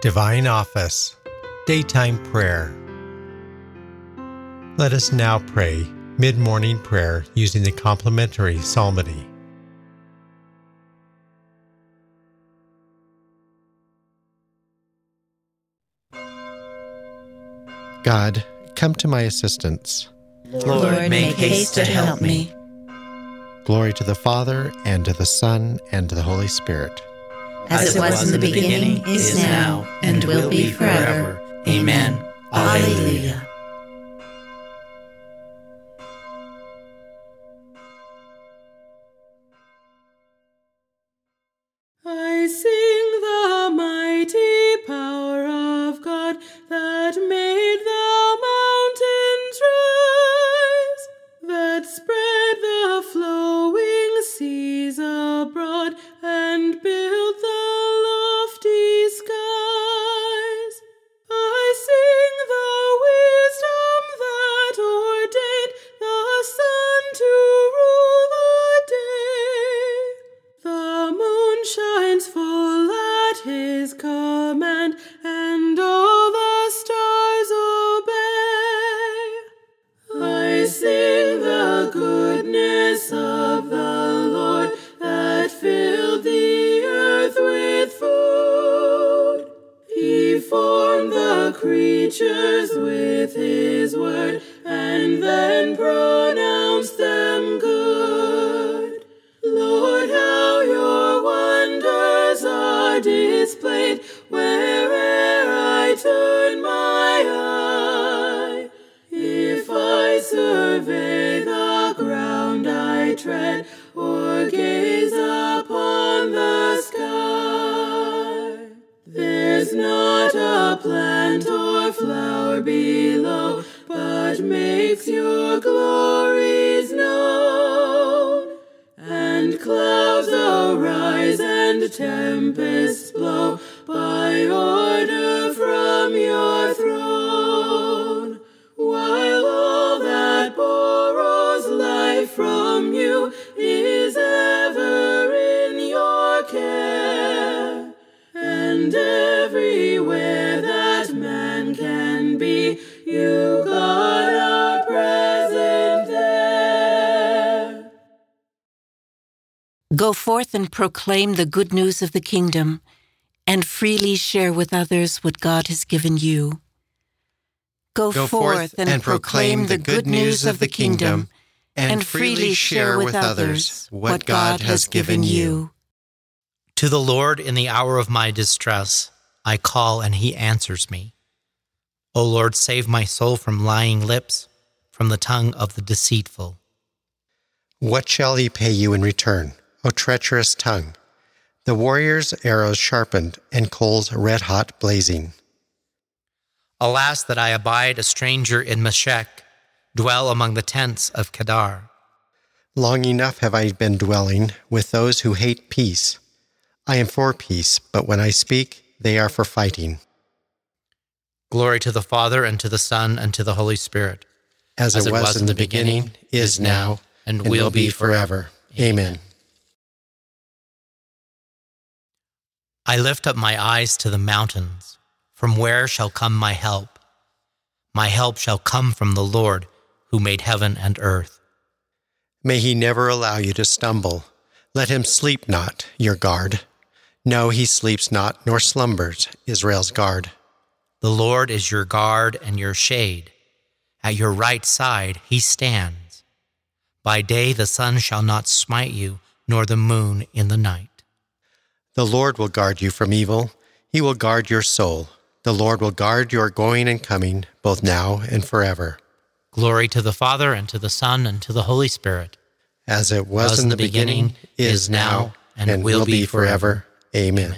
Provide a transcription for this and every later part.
Divine Office, Daytime Prayer. Let us now pray mid-morning prayer using the complementary psalmody. God, come to my assistance. Lord, make haste to help me. Glory to the Father, and to the Son, and to the Holy Spirit. As it was in the beginning, is now, and will be forever. Amen. Alleluia. I sing the mighty power of God that made the mountains rise, that spread the flowing seas abroad and built the lofty skies. I sing the wisdom that ordained the sun to rule the day. The moon shines full at his command, and all the stars obey. I sing the goodness of the Lord that filled the earth with food. He formed the creatures with his word, and then pronounced them good. Lord, how your wonders are displayed where'er I turn my eye. If I survey the ground I tread, or gaze upon the sky, there's not a plant or flower below, but makes your glories known. And clouds arise and tempests blow by order from your throne, while all that borrows life from you is ever in your care. And everywhere that man can be, you, God, are present there. Go forth and proclaim the good news of the kingdom, and freely share with others what God has given you. Go forth and proclaim the good news of the kingdom, and freely share with others what God has given you. To the Lord in the hour of my distress, I call and he answers me. O Lord, save my soul from lying lips, from the tongue of the deceitful. What shall he pay you in return, O treacherous tongue? The warrior's arrows sharpened, and coals red-hot blazing. Alas, that I abide a stranger in Meshech, dwell among the tents of Kedar. Long enough have I been dwelling with those who hate peace. I am for peace, but when I speak, they are for fighting. Glory to the Father, and to the Son, and to the Holy Spirit. As it was in the beginning, is now, and will be forever. Amen. I lift up my eyes to the mountains. From where shall come my help? My help shall come from the Lord, who made heaven and earth. May he never allow you to stumble. Let him sleep not, your guard. No, he sleeps not, nor slumbers, Israel's guard. The Lord is your guard and your shade. At your right side he stands. By day the sun shall not smite you, nor the moon in the night. The Lord will guard you from evil. He will guard your soul. The Lord will guard your going and coming, both now and forever. Glory to the Father, and to the Son, and to the Holy Spirit. As it was in the beginning, is now, and will be forever. Amen.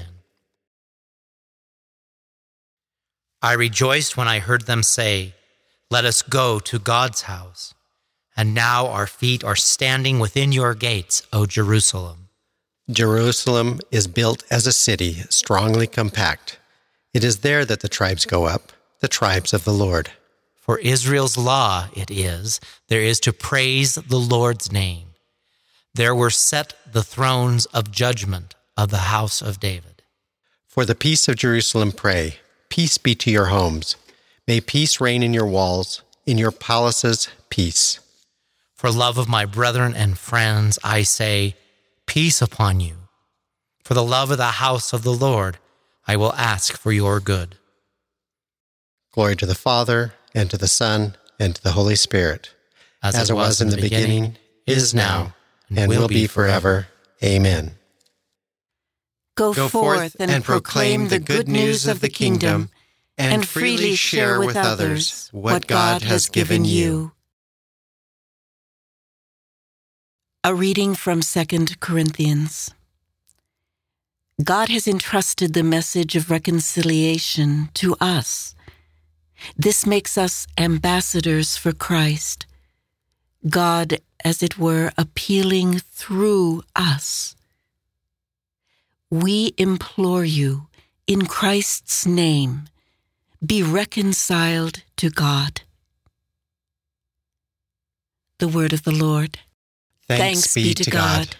I rejoiced when I heard them say, "Let us go to God's house." And now our feet are standing within your gates, O Jerusalem. Jerusalem is built as a city, strongly compact. It is there that the tribes go up, the tribes of the Lord. For Israel's law it is, there is to praise the Lord's name. There were set the thrones of judgment of the house of David. For the peace of Jerusalem pray, peace be to your homes. May peace reign in your walls, in your palaces, peace. For love of my brethren and friends, I say, peace upon you. For the love of the house of the Lord, I will ask for your good. Glory to the Father, and to the Son, and to the Holy Spirit, as it was in the beginning, is now, and will be forever. Amen. Go forth and proclaim the good news of the kingdom, and freely share with others what God has given you. A reading from 2 Corinthians. God has entrusted the message of reconciliation to us. This makes us ambassadors for Christ, God, as it were, appealing through us. We implore you, in Christ's name, be reconciled to God. The word of the Lord. Thanks be to God.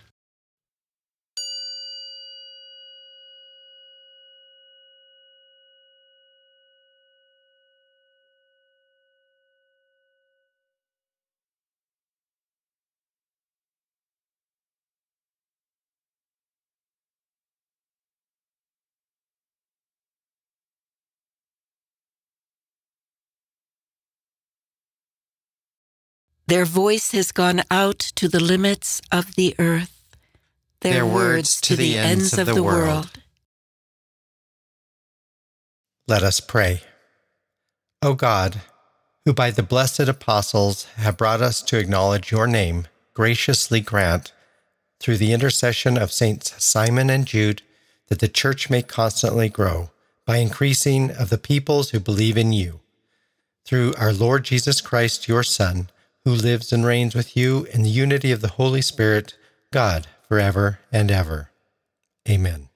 Their voice has gone out to the limits of the earth, their words to the ends of the world. Let us pray. O God, who by the blessed apostles have brought us to acknowledge your name, graciously grant, through the intercession of Saints Simon and Jude, that the Church may constantly grow by increasing of the peoples who believe in you. Through our Lord Jesus Christ, your Son, who lives and reigns with you in the unity of the Holy Spirit, God, forever and ever. Amen.